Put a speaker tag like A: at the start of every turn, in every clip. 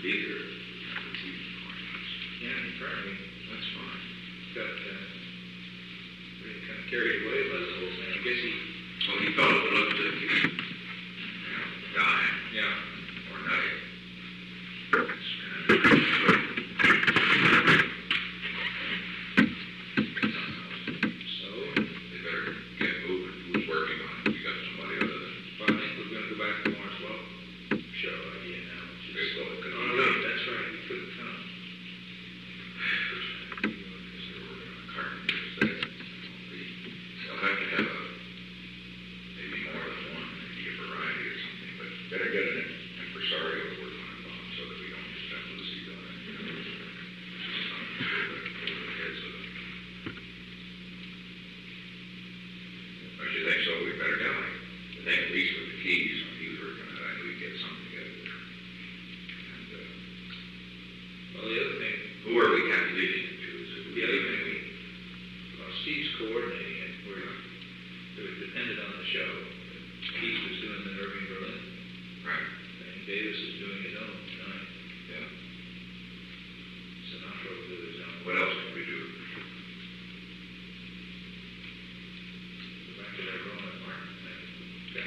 A: be there.
B: Yeah, apparently.
A: That's fine.
B: Got really kind of carried away by the whole thing. I guess he...
A: Well, he felt it looked as if he was dying.
B: Yeah.
A: Or nothing.
B: So,
A: They better get moving. Who's working on it? We got somebody other than...
B: well, I think we're going to go back to Morris Law show idea now.
A: They still couldn't
B: Oh,
A: be
B: wait,
A: done.
B: that's right. We couldn't come.
A: Because they're working on carpenters there. They'll have to have maybe more than one, maybe a variety or something, but better get an impresario to work on it so that we don't just have Lucy on it. Don't you think so? We better go. I think at least with the keys, when he was working on it, I knew we'd get something together there. And,
B: Well, the other thing,
A: who are we kind of leaving it to? Is it
B: the other thing Steve's coordinating it. It was dependent on the show. Keith was doing the Irving Berlin.
A: Right.
B: And Davis is doing his own tonight.
A: Yeah.
B: Sinatra will do his own.
A: What else can we do?
B: Go back to that Roland Martin thing. Yeah.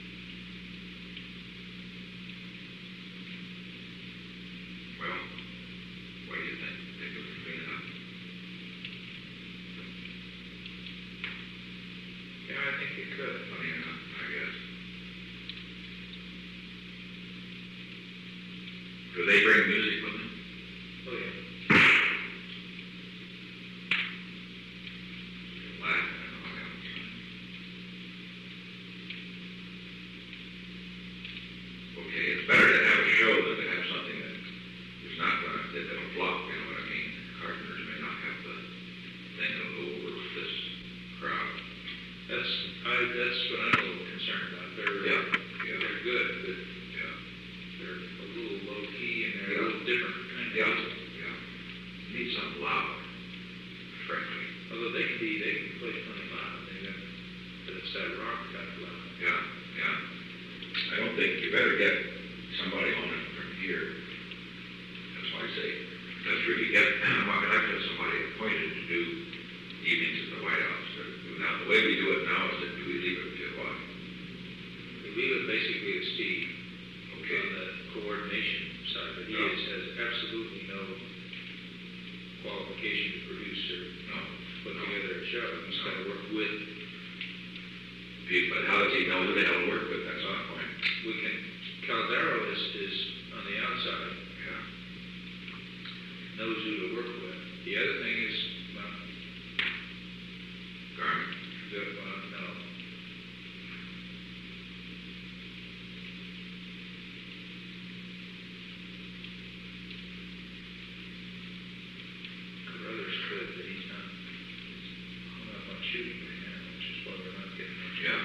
A: Well, what do you think? Think it was clean enough?
B: Yeah, I think it could.
A: Funny enough, I guess. Do they bring music with them?
B: Oh, yeah.
A: Laugh, I don't know how it's done. Okay, it's better to have a show than to have something that is not going to, that'll flop, you know what I mean? Carpenters may not have the thing that'll go over with this crowd.
B: That's what I'm a little concerned about. They're good, but
A: Yeah.
B: they're a little low key and they're
A: Yeah.
B: a little different kind of
A: Yeah.
B: music.
A: Yeah. Need something loud, frankly.
B: Although they can play plenty loud. But it's that rock kind of loud.
A: Yeah, yeah. I don't think you better get somebody on it from here. That's why I say, let's really get, I'd like to have somebody appointed to do evenings at the White House. Now, the way we do it now is that do we leave it to what?
B: We leave it basically to Steve.
A: Okay.
B: On the coordination side, but he
A: No.
B: has absolutely no qualification to produce or
A: No.
B: put together a show. He's got to work with.
A: But how does he know who the hell to work with? That's not the point.
B: We can. Caldero is on the outside,
A: Yeah.
B: knows who to work with. The other thing is, well,
A: Garment.
B: no. Carruthers could, but he's not hung up on shooting right now, which is why we're not getting much.
A: Yeah.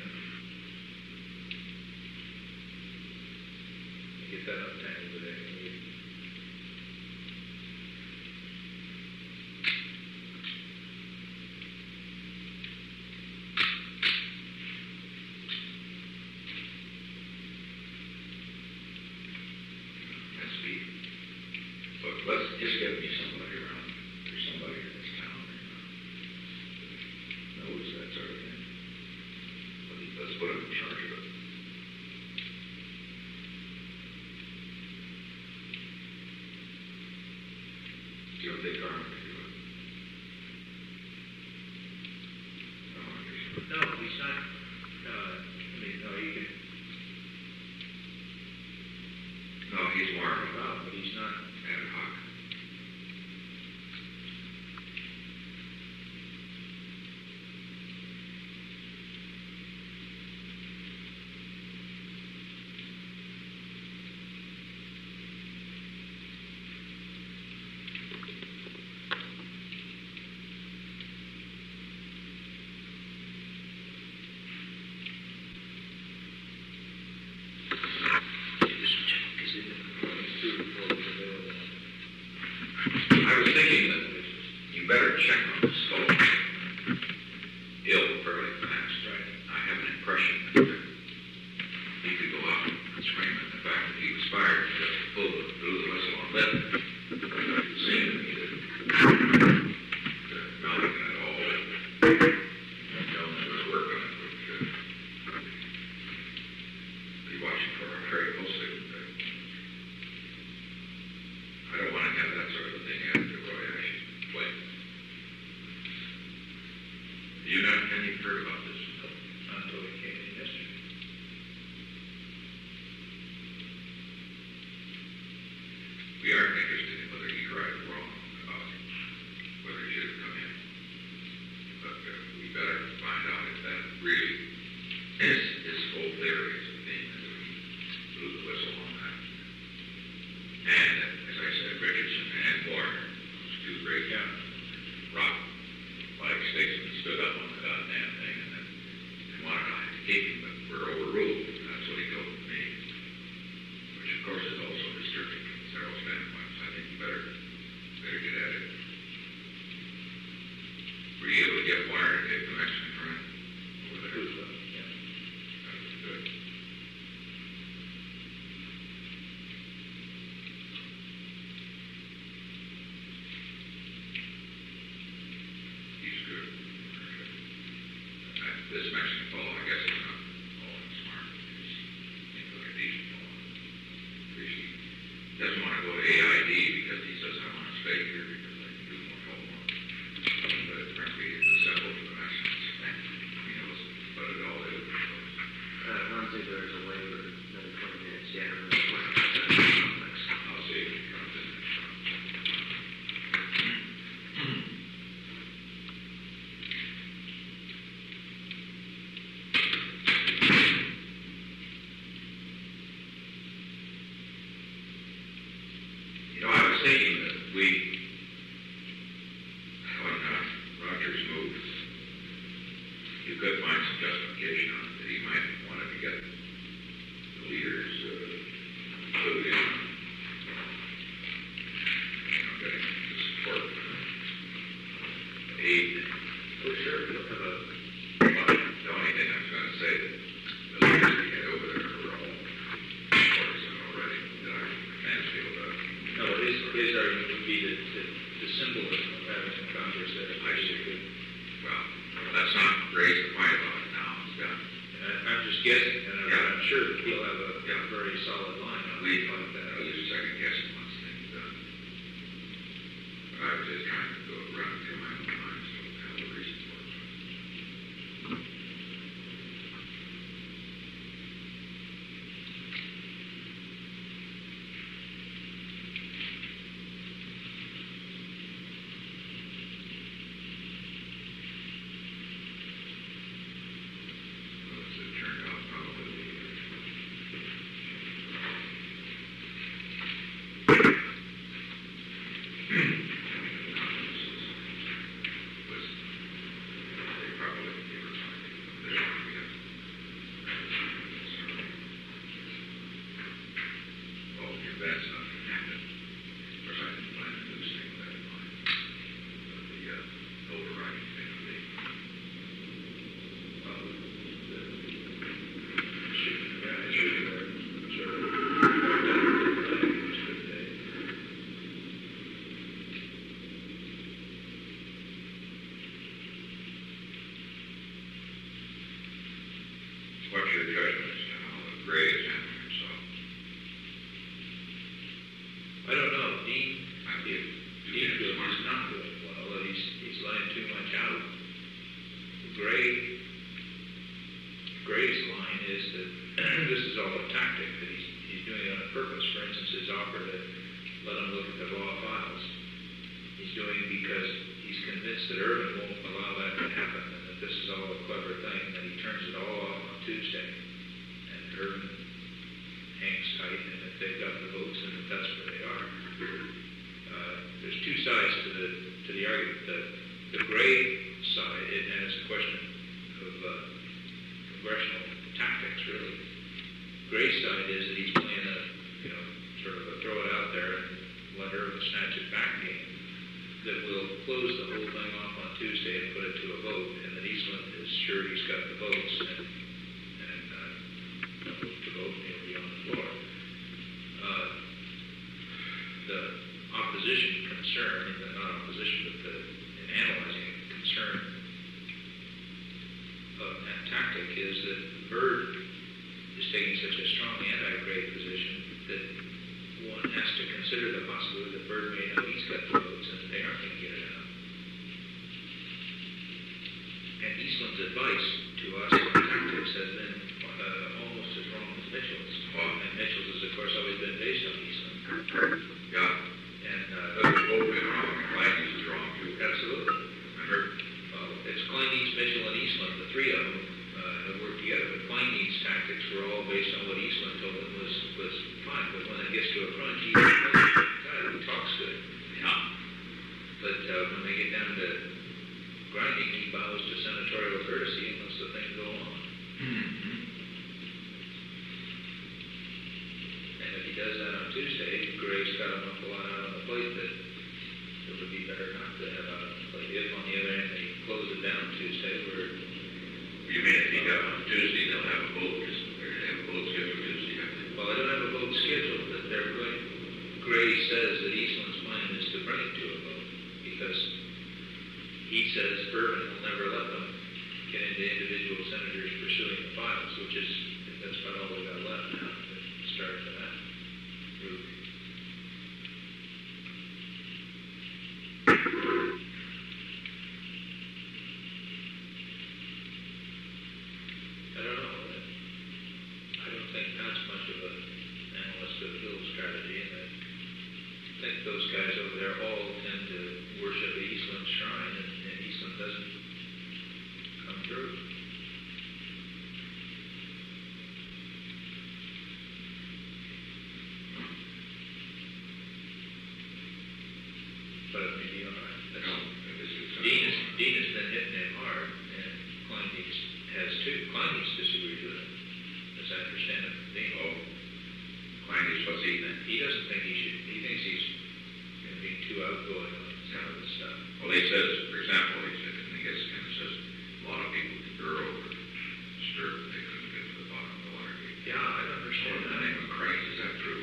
B: Get that untangled today.
A: That's Steve. But let's just get me somebody around. There's somebody in this town that knows that sort of thing. Let's put him in charge of it. You don't think Garmin can do it? No, I guess not.
B: No, he's not. No, you can
A: No, he's more
B: about, but he's not.
A: ad hoc. I was thinking that you better check on the stove. Ill fairly fast.
B: Right.
A: I have an impression that he could go out and scream at the fact that he was fired to pull through the doesn't want to go to AID because he says, I want to stay here because I can do more homework. But apparently it's a simple to the message. He knows what it all is.
C: I don't think there's a waiver, another 20 minutes, yeah, another 20 minutes.
A: I'll see if he comes in next time. You know, I was thinking that when Rogers moved, you could find some justification on it, that he might want to get the leaders clued in on, getting the support, aid.
B: Oh, sure, we'll have a,
A: The only thing I was going to say, the leaders we had over there were all partisan already, that our Mansfield
B: no, his argument would be that the symbolism of having a Congress there.
A: I see. Well, let's not raise the fight about it now, it's done.
B: I'm just guessing, and I'm sure that he'll have a
A: Yeah.
B: very solid line on
A: We
B: it like that.
A: just second guessing once things done. But I was just trying to go run through my own mind, so I have a reason for it. Well, as it turned out, probably was, they probably gave her something. They don't forget. Well, if that's not going to happen, of course, I didn't plan to do this thing with that in mind. But the overriding thing would be, what's your judgment as to how the Gray is handling himself?
B: I don't know, Dean
A: I feel
B: feels he's not doing well, and he's letting too much out. Gray's line is that this is all a tactic, that he's doing it on purpose. For instance, his offer to let him look at the raw files, he's doing because he's convinced that Irvin won't allow that to happen, and that this is all a clever thing, that he turns it all off on Tuesday. And Irvin hangs tight, and if they've got the votes, and if that's where they are. There's two sides to the argument. The Gray side, and it's a question of congressional tactics, really. Gray's side is that he's playing a, sort of a throw it out there and let Irvin snatch it back game that will close the whole thing off on Tuesday and put it to a vote, and that Eastland is sure he's got the votes and move to vote, and he'll be on the floor. The opposition concern, not opposition, but in analyzing it, concern of that tactic is that Byrd is taking such a strong anti-Gray position that one has to consider the possibility that Byrd may know he's got the votes and they aren't going to get it out. And Eastland's advice to us on tactics has been almost as wrong as Mitchell's. And Mitchell's has, of course, always been based on Eastland.
A: Yeah.
B: And
A: They've both been wrong. Clancy's is wrong, too.
B: absolutely.
A: Remember?
B: It's Kleindienst, Mitchell, and Eastland. The three of them have worked together. But Kleindienst's tactics were all based on what Eastland told him was fine. But when it gets to a crunch, he talks good.
A: Yeah.
B: But when they get down to grinding, he bows to senatorial courtesy and lets the thing go on.
A: Mm-hmm.
B: And if he does that on Tuesday, Gray's got an awful lot out on the plate that it would be better not to have out on the plate. If, on the other hand, they close it down Tuesday, where
A: You mean if he got on Tuesday, they'll have a vote, they're going to have a vote scheduled Tuesday, I think.
B: well, I don't have a vote scheduled, but they're going. Gray says that Eastland's plan is to bring it to a vote because he says Irvin will never let them get into individual senators pursuing the files, which is, that's about all we got left now to start for that group. think those guys over there all tend to worship at Eastland Shrine, and Eastland doesn't come through. But it may be all right. Dean has been hitting him hard, and Kleindienst has too. Kleindienst disagrees with him, as I understand it from Dean.
A: Oh, Kleindienst, what's he think?
B: He doesn't think he should. He thinks he's going to be too outgoing on some of this stuff.
A: Well, he says, for example, he said, and he gets kind of says, a lot of people with the girl were disturbed that they couldn't get to the bottom of the water gate.
B: Yeah, I understand
A: In the
B: that.
A: name of Christ, is that true?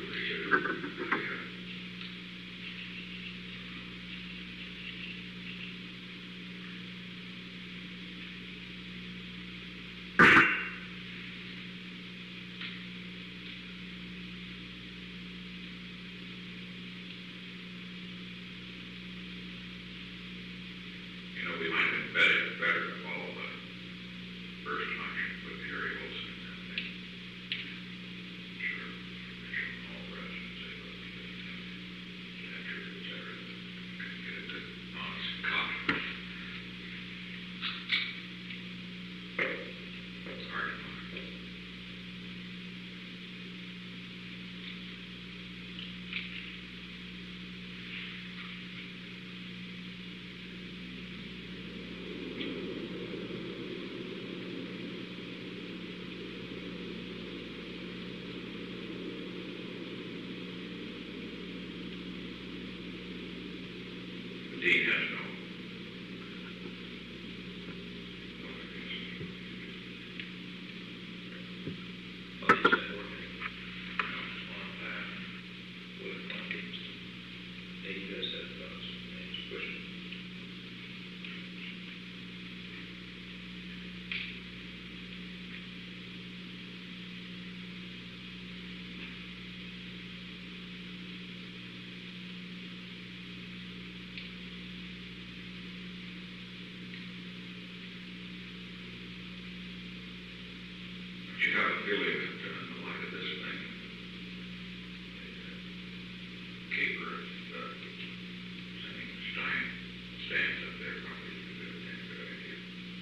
A: You know, we might have been better to follow the first function with the aerials and that thing. Sure, mention all the rest and say, look, after it was ever, get a good, honest copy. It's hard to find. The dean has no.
B: Well, he's been working on that with Kleindienst. He does have those, and he's pushing.
A: But you have a feeling that in the light of this thing, the keeper of saying Stein stands up there probably is a good idea.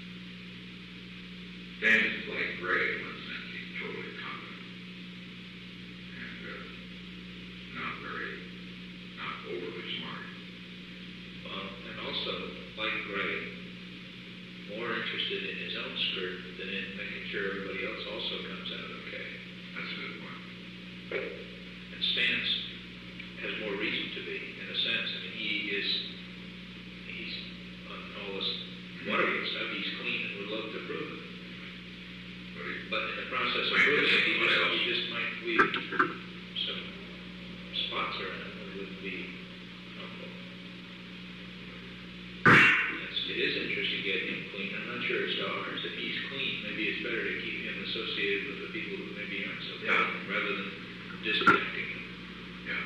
A: Dan is like Gray in one sense, he's totally confident. And not overly smart.
B: Well, and also, like Gray, more interested in his own skirt than in making sure everybody else also comes out okay.
A: That's a good point.
B: And Stans has more reason to be, in a sense. I mean, he's on all this Watergate stuff, he's clean and would love to prove it. But in the process of proving it, he just might leave some spots around that would be helpful. It is interesting to get him clean. I'm not sure it's to ours. If he's clean, maybe it's better to keep him associated with the people who maybe aren't so clean, rather than disconnecting him.
A: Yeah.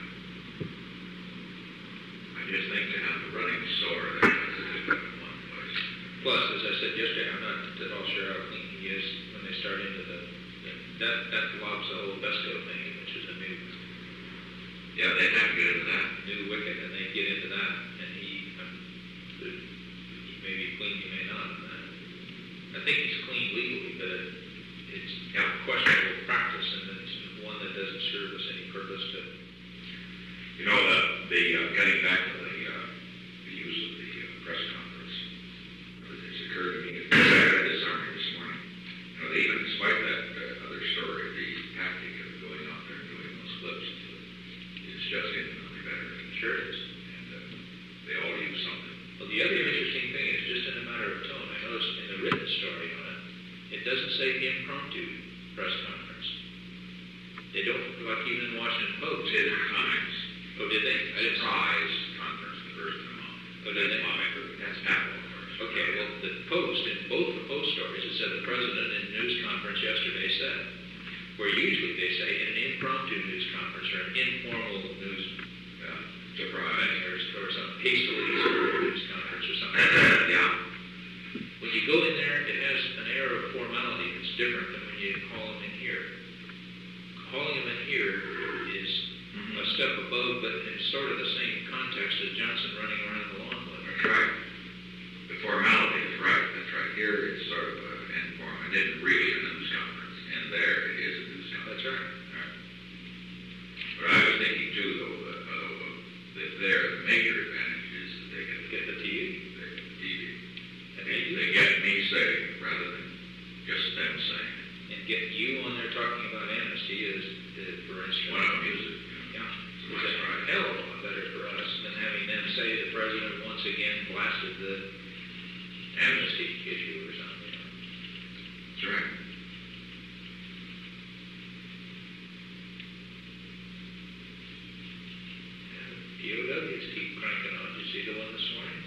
A: I just think to have the running sore, that's a good one place.
B: Plus, as I said yesterday, I'm not at all sure how clean he is when they start into that lobs the whole Vesco thing, which is a new
A: Yeah, they'd have to get into that.
B: wicket, and they get into that, and he may be clean, he may not. I think he's clean legally, but it's questionable practice, and it's one that doesn't serve us any purpose to.
A: You know, getting back to the use of the press conference, it's occurred to me, I read this article this morning, you know, even despite that other story, the tactic of going out there and doing those clips is just infinitely better.
B: Sure it is.
A: And they all use something.
B: Well, the other interesting thing is just in a matter of tone. I noticed in the written story on it, it doesn't say impromptu press conference. They don't, like even in Washington Post.
A: It is Times.
B: Oh, did they? I didn't
A: Surprise conference the first of the month.
B: Oh, did they?
A: That's Apple, of course.
B: Okay, well, the Post, in both the Post stories, it said the president in a news conference yesterday said, where usually they say in an impromptu news conference or an informal news
A: Surprise.
B: or some hastily sort news conference or something like that.
A: Yeah.
B: When you go in there, it has an air of formality that's different than when you haul them in here. Hauling them in here is a step above, but in sort of the same context as Johnson running around the lawn with her.
A: That's right. The formality is right. That's right. Here it's sort of informal. It isn't really a news conference. And there it is a news conference.
B: That's right.
A: Right. But I was thinking too, though, that there the major advantage is that they can
B: Get the TV.
A: They get the TV.
B: And
A: They get me saying rather than just them saying.
B: and get you on there talking about amnesty is, for instance.
A: One of them is it.
B: Yeah.
A: So
B: It's
A: that's
B: a
A: right.
B: hell of a lot better for us than having them say the president once again blasted the amnesty issue or something.
A: That's right.
B: POWs keep cranking on. Did you see the one this morning?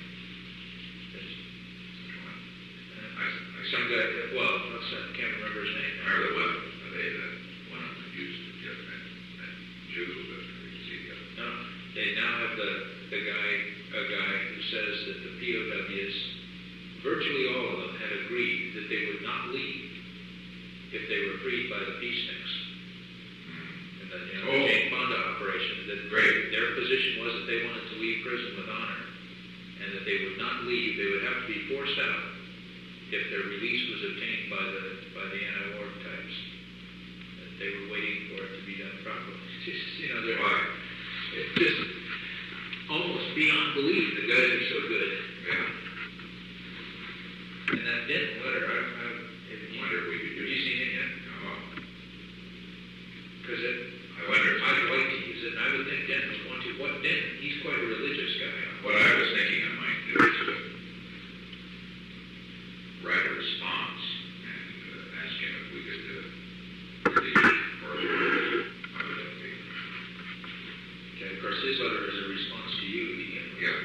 B: Some guy, well, I can't remember his name.
A: Remember the one, one of them used to get that Jew, but I didn't see the other.
B: No, they now have a guy who says that the POWs, virtually all of them, had agreed that they would not leave if they were freed by the peaceniks. And that, the Jane Fonda operation, that their position was that they wanted to leave prison with honor, and that they would not leave. They would have to be forced out if their release was obtained by the anti-war types. That they were waiting for it to be done properly. It's just, it's just almost beyond belief. The guys are so good.
A: Yeah.
B: And that Denton letter,
A: I wonder if we could
B: have you seen it yet?
A: No.
B: Because
A: I wonder if
B: I'd like to use it, and I would think Denton would want to. What Denton? He's quite a religious guy.
A: what I was thinking I might do is to write a response and ask him if we could release or how would that be?
B: Okay, of course, his letter is a response to you.
A: Yeah.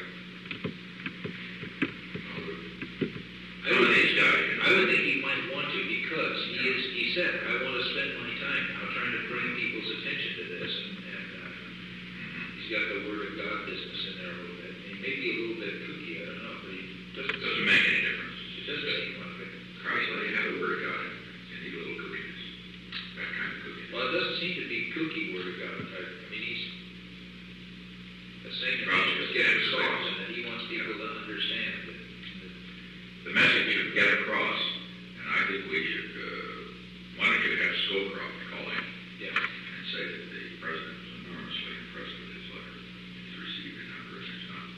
B: I would think he might want to because he said, I want to spend my time now trying to bring people's attention to this, and he's got the Word of God business in there a little bit. He may be a little bit kooky, I don't know, but he
A: Doesn't make any difference.
B: It doesn't seem like it.
A: Christ, let you have the Word of God and need a little kookiness. That kind of kookiness.
B: Well, it doesn't seem to be kooky Word of God. I mean, he's the same
A: Probably
B: as
A: just
B: getting
A: getting
B: soft,
A: across.
B: and that he wants people to understand that.
A: The message should get across, and I think we should, why don't you have Scowcroft call in
B: Yeah.
A: and say that the president was enormously impressed with his letter. He's received a number, and it's not,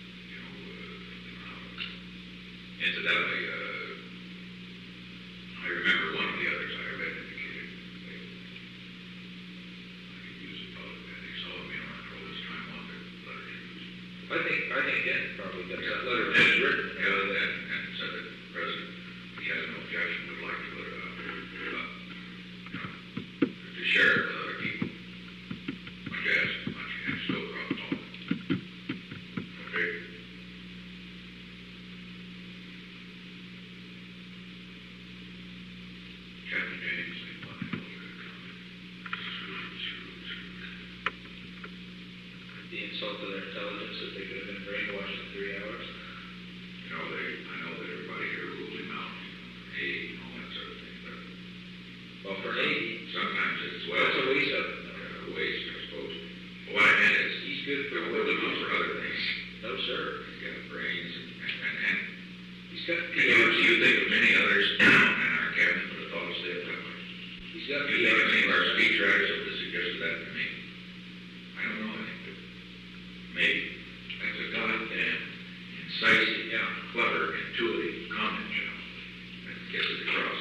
A: incidentally, I remember one of the others I read indicated I could use it publicly. I think some of you on control this time want the letter used.
B: I think Denton probably does that letter.
A: And
B: Is written.
A: and said that the president, he has no objection, would like to put it out, to share it with other people. Why don't you have Scowcroft talk? Okay? Captain James, what the hell was good comment?
B: The insult to their intelligence that they could have been brainwashed in 3 hours.
A: I know that everybody here rules him out, Navy and all that sort of thing, but
B: Well, for Navy,
A: sometimes it's,
B: that's a waste of it.
A: a waste, I suppose. But what I meant is,
B: He's good for
A: they'll hold him out for other things.
B: No, sir.
A: He's got brains and
B: He's got
A: you think of many others in our cabinet would have thought of saying that way.
B: He's got
A: You think of any of our speechwriters would have suggested that to me? I don't know, I think that maybe. That's a goddamn incisive, clever, intuitive comment, that gets it across.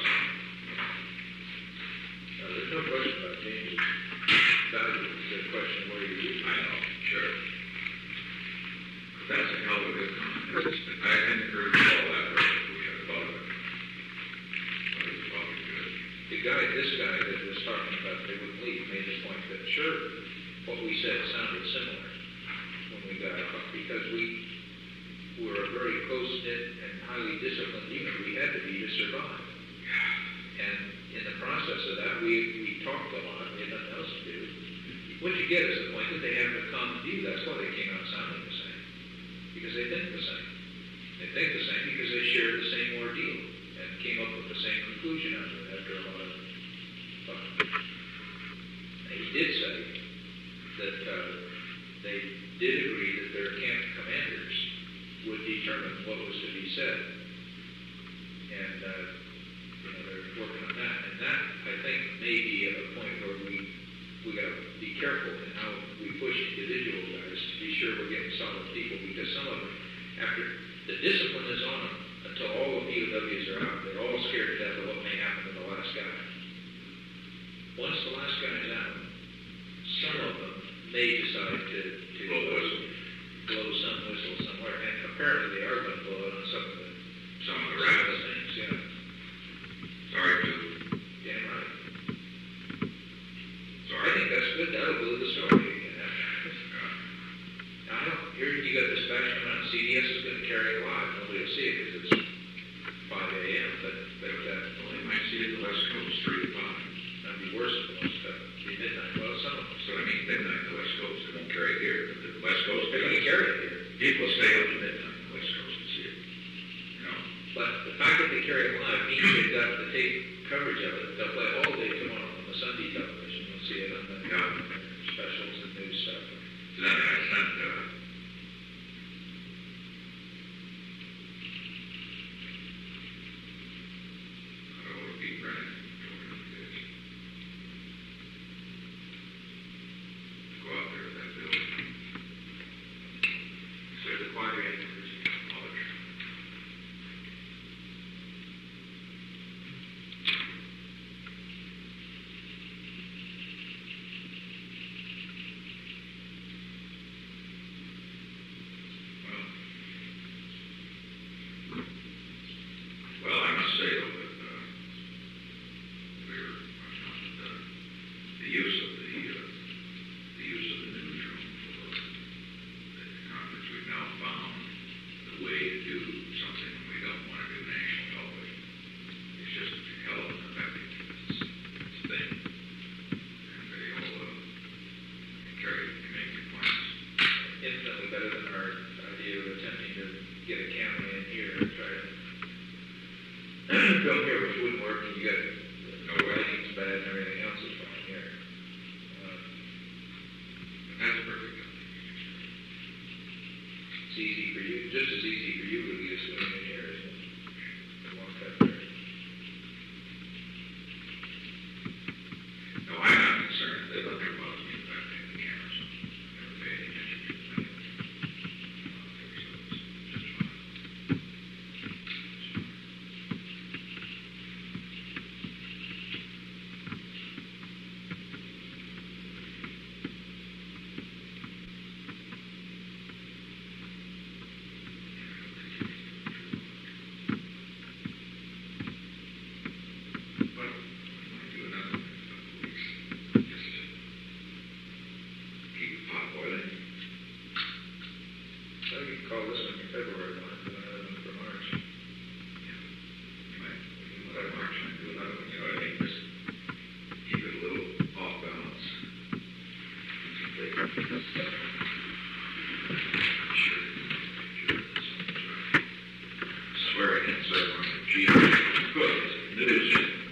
B: There's no question about James' value. It's a question of where you use it.
A: I know, sure. But that's a hell of a good comment. I hadn't heard all that, but we had thought of it. But it's probably good.
B: This guy that was talking about they wouldn't leave made the point that sure, what we said sounded similar when we got out because we were a very close-knit and highly disciplined unit. We had to be to survive. And in the process of that, we talked a lot. We had nothing else to do. What you get is the point that they have a common view. That's why they came out sounding the same. Because they think the same. They think the same because they shared the same ordeal and came up with the same conclusion after a lot of thought. And he did say that they did agree that their camp commanders would determine what was to be said. And, they're working on that. And that, I think, may be at a point where we got to be careful in how we push individual guys to be sure we're getting solid people, because some of them, after the discipline is on them, until all the POWs are out, they're all scared to death of what may happen to the last guy. Once the last guy is out, some of them may decide to blow some whistle somewhere, and apparently they are going to blow it on some of the
A: rats.
B: things, yeah.
A: Sorry to.
B: Damn right.
A: Sorry.
B: I think that's good. That'll glue the story again. Now, I don't, here you got dispatch coming out. CDS is going to carry it live. Nobody will see it because it's 5 a.m. But
A: Well, they might see it the West Coast, 3 to 5.
B: that'd be worse than most of it. Be midnight. Well, some of them.
A: So I mean, midnight, the West Coast, they won't carry it here, but the West Coast,
B: They're going to carry it here.
A: people stay up to midnight on the West Coast to see it.
B: But the fact that they carry it live means they've got the tape coverage of it. They'll play all day tomorrow on the Sunday television. You'll see it on the specials and news stuff.
A: Then I sent, I don't want to be running. Go out there to that building. So the quadrant is college. Well, I must say though that the use of the newsroom for the conference, we've now found the way to do something when we don't want to do national television. It's just a hell of an effective thing, and they all make your points.
B: Infinitely better than our idea of attempting to get a camera in here and try to film here, which wouldn't work. You got no lighting's bad and everything else is fine here.
A: That's perfect.
B: It's easy for you, just as easy for you to be swimming in here, isn't it? Walk up there.
A: No, I'm not concerned. They look at about me affecting the cameras. Never pay any attention to that. Just fine. But we might do another one in a couple weeks, just to keep the pot boiling.
B: So you can call this one your February one, and another one for March.
A: You might do another March, might do another one, you know what I mean? Just keep it a little off balance. Sure. Swear I didn't say one. Gee, good. News.